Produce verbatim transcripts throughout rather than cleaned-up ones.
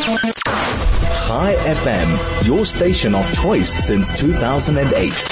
Chai F M, your station of choice since two thousand eight.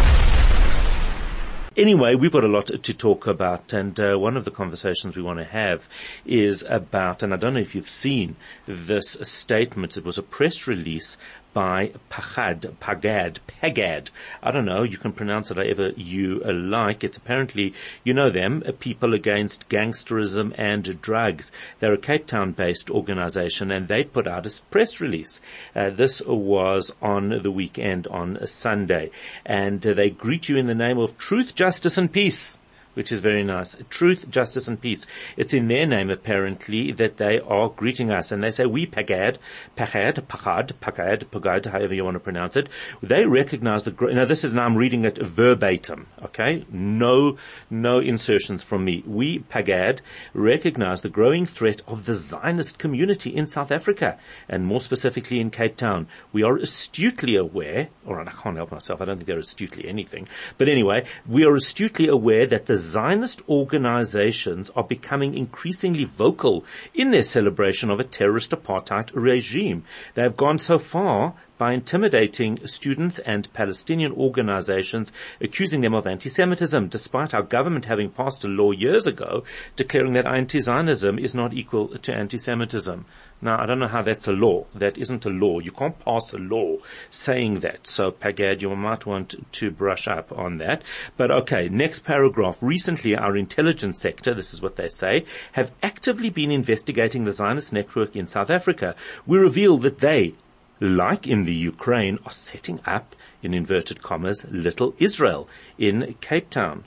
Anyway, we've got a lot to talk about, and uh, one of the conversations we want to have is about, and I don't know if you've seen this statement, it was a press release by Pagad, Pagad, Pagad. I don't know, you can pronounce it however you like. It's apparently, you know them, People Against Gangsterism and Drugs. They're a Cape Town-based organization, and they put out a press release. Uh, this was on the weekend, on a Sunday. And uh, they greet you in the name of truth, justice, and peace, which is very nice. Truth, justice, and peace. It's in their name, apparently, that they are greeting us. And they say, we, Pagad, Pagad, Pagad, Pagad, Pagad, however you want to pronounce it. They recognize the, now this is, now I'm reading it verbatim, okay? No, no insertions from me. We, Pagad, recognize the growing threat of the Zionist community in South Africa, and more specifically in Cape Town. We are astutely aware, or I can't help myself, I don't think they're astutely anything, but anyway, we are astutely aware that the Zionist organizations are becoming increasingly vocal in their celebration of a terrorist apartheid regime. They have gone so far by intimidating students and Palestinian organizations, accusing them of anti-Semitism, despite our government having passed a law years ago declaring that anti-Zionism is not equal to anti-Semitism. Now, I don't know how that's a law. That isn't a law. You can't pass a law saying that. So, Pagad, you might want to brush up on that. But okay, next paragraph. Recently, our intelligence sector, this is what they say, have actively been investigating the Zionist network in South Africa. We reveal that they, like in the Ukraine, are setting up, in inverted commas, Little Israel in Cape Town.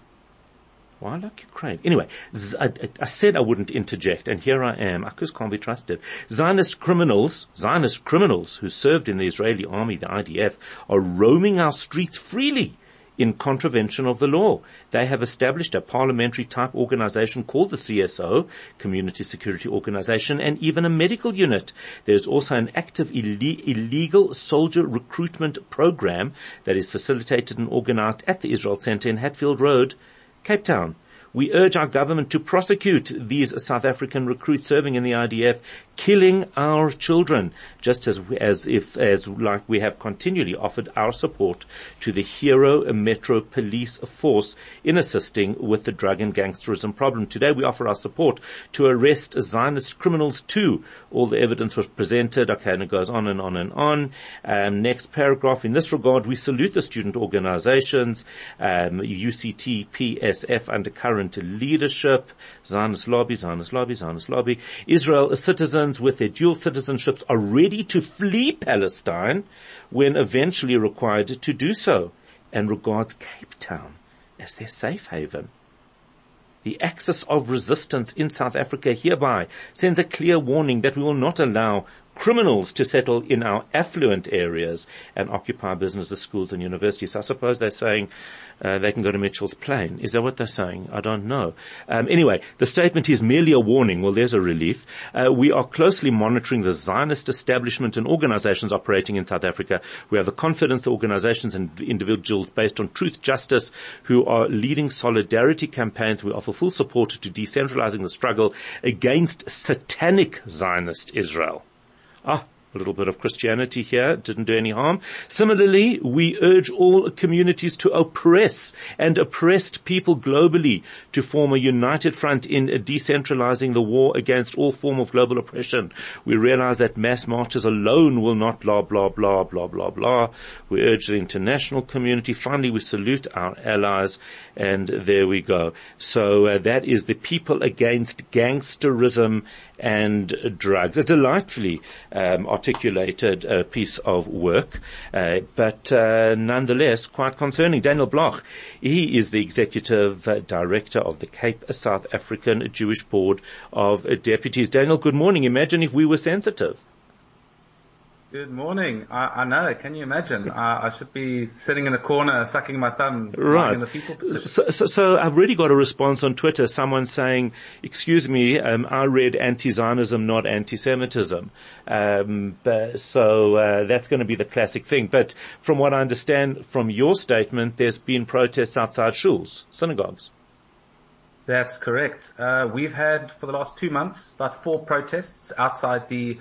Why like Ukraine? Anyway, I, I said I wouldn't interject, and here I am. I just can't be trusted. Zionist criminals, Zionist criminals who served in the Israeli army, the I D F, are roaming our streets freely in contravention of the law. They have established a parliamentary type organization called the C S O, Community Security Organization, and even a medical unit. There's also an active ille- illegal soldier recruitment program that is facilitated and organized at the Israel Center in Hatfield Road, Cape Town. We urge our government to prosecute these South African recruits serving in the I D F, killing our children, just as as if as like we have continually offered our support to the Hero Metro Police Force in assisting with the drug and gangsterism problem. Today we offer our support to arrest Zionist criminals too. All the evidence was presented. Okay, and it goes on and on and on. Um, next paragraph. In this regard, we salute the student organizations, um, U C T, P S F under current leadership, Zionist lobby, Zionist lobby, Zionist lobby. Israel citizens with their dual citizenships are ready to flee Palestine when eventually required to do so, and regards Cape Town as their safe haven. The axis of resistance in South Africa hereby sends a clear warning that we will not allow criminals to settle in our affluent areas and occupy businesses, schools, and universities. So I suppose they're saying uh, they can go to Mitchell's Plain. Is that what they're saying? I don't know. Um, anyway, the statement is merely a warning. Well, there's a relief. Uh, we are closely monitoring the Zionist establishment and organizations operating in South Africa. We have the confidence the organizations and individuals based on truth, justice, who are leading solidarity campaigns. We offer full support to decentralizing the struggle against satanic Zionist Israel. Ah, a little bit of Christianity here didn't do any harm. Similarly, we urge all communities to oppress and oppressed people globally to form a united front in decentralizing the war against all form of global oppression. We realize that mass marches alone will not blah, blah, blah, blah, blah, blah. We urge the international community. Finally, we salute our allies, and there we go. So uh, that is the People Against Gangsterism and Drugs. A delightfully um, articulated uh, piece of work, uh, but uh, nonetheless quite concerning. Daniel Bloch, he is the executive uh, director of the Cape South African Jewish Board of Deputies. Daniel, good morning. Imagine if we were sensitive. Good morning. I, I know. Can you imagine? I, I should be sitting in a corner, sucking my thumb, right in the people position. So, so, so I've already got a response on Twitter. Someone saying, "Excuse me, um, I read anti-Zionism, not anti-Semitism." Um, but, so uh, that's going to be the classic thing. But from what I understand from your statement, there's been protests outside shuls, synagogues. That's correct. Uh, we've had for the last two months about four protests outside the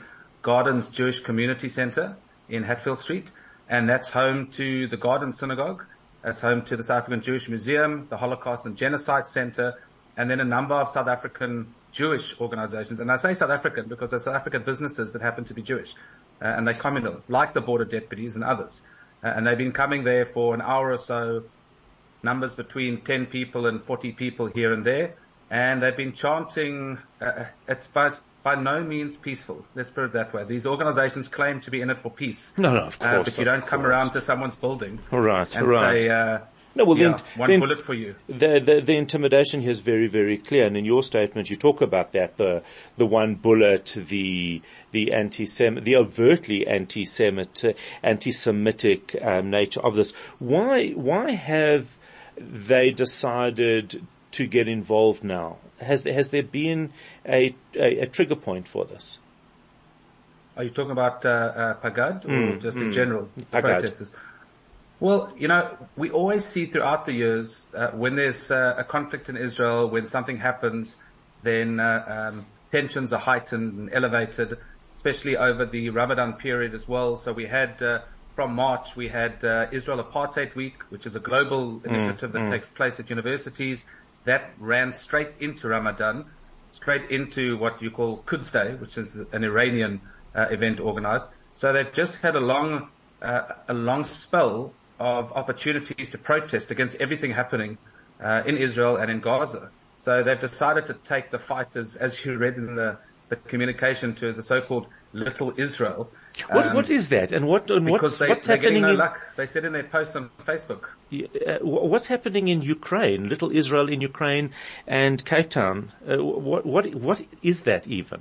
Gardens Jewish Community Center in Hatfield Street, and that's home to the Gardens Synagogue. That's home to the South African Jewish Museum, the Holocaust and Genocide Center, and then a number of South African Jewish organizations. And I say South African because they're South African businesses that happen to be Jewish, uh, and they're communal, like the border deputies and others. Uh, and they've been coming there for an hour or so, numbers between ten people and forty people here and there. And they've been chanting, uh, it's by, by no means peaceful. Let's put it that way. These organizations claim to be in it for peace. No, no, of course. Uh, but you don't course. come around to someone's building. Right, and right. say, uh, no, well, yeah, the, one the, bullet for you. The, the, the intimidation here is very, very clear. And in your statement, you talk about that, the, the one bullet, the, the anti-Sem, the overtly anti-Semitic, anti-Semitic, um, nature of this. Why, why have they decided to get involved now? Has has there been a, a, a trigger point for this? Are you talking about uh, uh, Pagad or Mm, just mm. in general, the Pagad. protesters? Well, you know, we always see throughout the years uh, when there's uh, a conflict in Israel, when something happens, then uh, um, tensions are heightened and elevated, especially over the Ramadan period as well. So we had uh, from March we had uh, Israel Apartheid Week, which is a global initiative mm, that mm. takes place at universities. That ran straight into Ramadan, straight into what you call Quds Day, which is an Iranian uh, event organized. So they've just had a long, uh, a long spell of opportunities to protest against everything happening uh, in Israel and in Gaza. So they've decided to take the fight, as, as you read in the, the communication, to the so-called Little Israel. What, Um, what is that? And what, and because what's, they, what's they're happening getting no in, luck. They said in their post on Facebook. uh, what's happening in Ukraine, Little Israel in Ukraine and Cape Town? Uh, what, what, what is that even?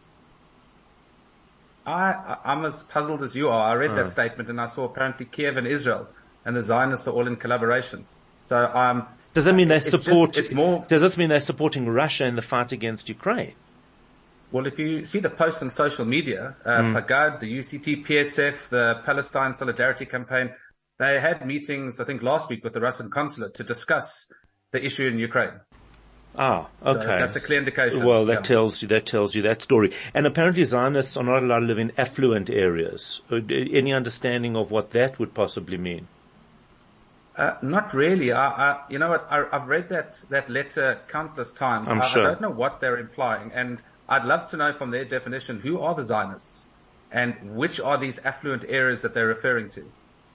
I, I'm as puzzled as you are. I read Oh. that statement and I saw apparently Kiev and Israel and the Zionists are all in collaboration. So, um, Does that mean they it's just- support, it's more, does this mean they're supporting Russia in the fight against Ukraine? well, if you see the posts on social media, uh, Mm. Pagad, the U C T, P S F, the Palestine Solidarity Campaign, they had meetings, I think last week with the Russian consulate to discuss the issue in Ukraine. Ah, So okay. that's a clear indication. Well, that Yeah. tells you, that tells you that story. And apparently Zionists are not allowed to live in affluent areas. Uh, Any understanding of what that would possibly mean? Uh, not really. I, I, you know what? I, I've read that, that letter countless times. I'm I, sure. I don't know what they're implying. And I'd love to know from their definition, who are the Zionists and which are these affluent areas that they're referring to?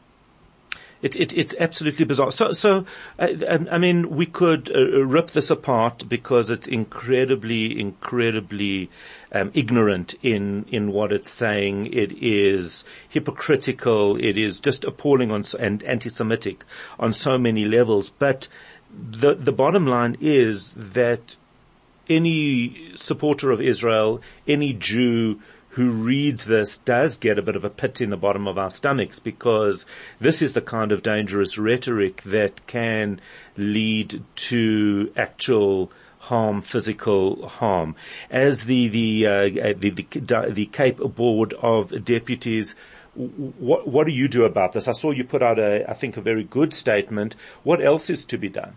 It, it, it's absolutely bizarre. So, so, uh, I mean, we could uh, rip this apart because it's incredibly, incredibly um, ignorant in in what it's saying. It is hypocritical. It is just appalling on s- and anti-Semitic on so many levels. But the the bottom line is that any supporter of Israel, any Jew who reads this does get a bit of a pit in the bottom of our stomachs, because this is the kind of dangerous rhetoric that can lead to actual harm, physical harm. As the the uh, the, the the Cape Board of Deputies, what what do you do about this? I saw you put out a, I think, a very good statement. What else is to be done?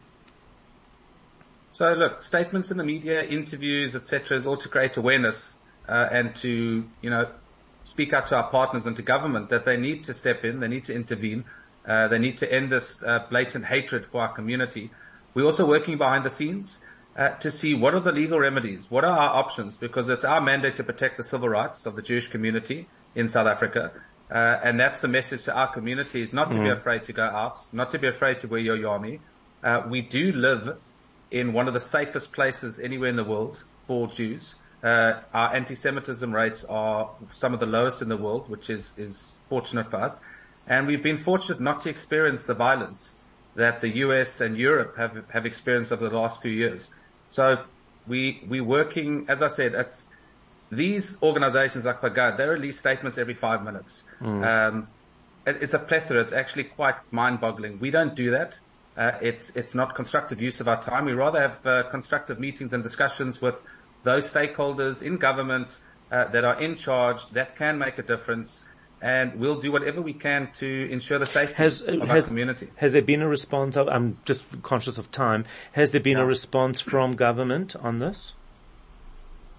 So look, statements in the media, interviews, et cetera, is all to create awareness uh, and to, you know, speak out to our partners and to government that they need to step in, they need to intervene, uh, they need to end this uh, blatant hatred for our community. We're also working behind the scenes uh, to see what are the legal remedies, what are our options, because it's our mandate to protect the civil rights of the Jewish community in South Africa. Uh, and that's the message to our community, is not to mm. be afraid to go out, not to be afraid to wear your yarmulke. Uh, we do live in one of the safest places anywhere in the world for Jews. Uh, our anti-Semitism rates are some of the lowest in the world, which is, is fortunate for us. And we've been fortunate not to experience the violence that the U S and Europe have, have experienced over the last few years. So we, we're working, as I said, it's, these organizations like Pagad, they release statements every five minutes. Mm. Um, it, it's a plethora. It's actually quite mind-boggling. We don't do that. Uh, it's, it's not constructive use of our time. We rather have uh, constructive meetings and discussions with those stakeholders in government uh, that are in charge, that can make a difference, and we'll do whatever we can to ensure the safety has, uh, of has, our community. Has there been a response? I'm just conscious of time. Has there been no. a response from government on this?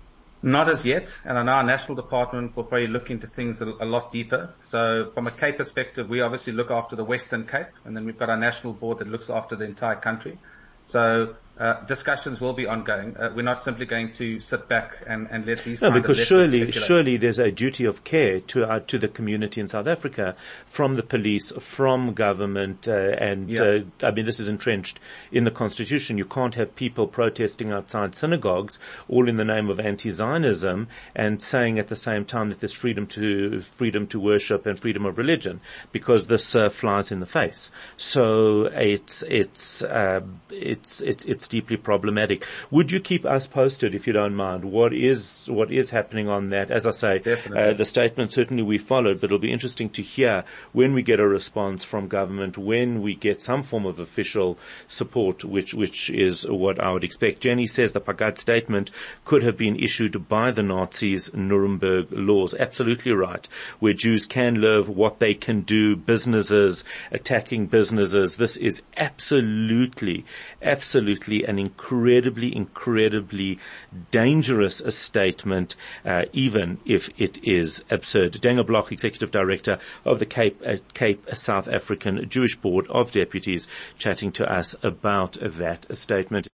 Not as yet, and I know our national department will probably look into things a, a lot deeper. So from a Cape perspective, we obviously look after the Western Cape, and then we've got our national board that looks after the entire country. So uh, discussions will be ongoing. Uh, we're not simply going to sit back and, and let these. No, kind because of surely, circulate. surely there's a duty of care to uh, to the community in South Africa, from the police, from government, uh, and Yeah. uh, I mean this is entrenched in the constitution. You can't have people protesting outside synagogues, all in the name of anti-Zionism, and saying at the same time that there's freedom to freedom to worship and freedom of religion, because this uh, flies in the face. So it's it's uh, it's it's it's deeply problematic. Would you keep us posted, if you don't mind, what is what is happening on that? As I say, uh, the statement certainly we followed, but it'll be interesting to hear when we get a response from government, when we get some form of official support, which which is what I would expect. Jenny says the Pagad statement could have been issued by the Nazis' Nuremberg laws. Absolutely right. Where Jews can live, what they can do, businesses, attacking businesses. This is absolutely, absolutely an incredibly, incredibly dangerous statement, uh, even if it is absurd. Daniel Bloch, Executive Director of the Cape, uh, Cape South African Jewish Board of Deputies, chatting to us about that statement.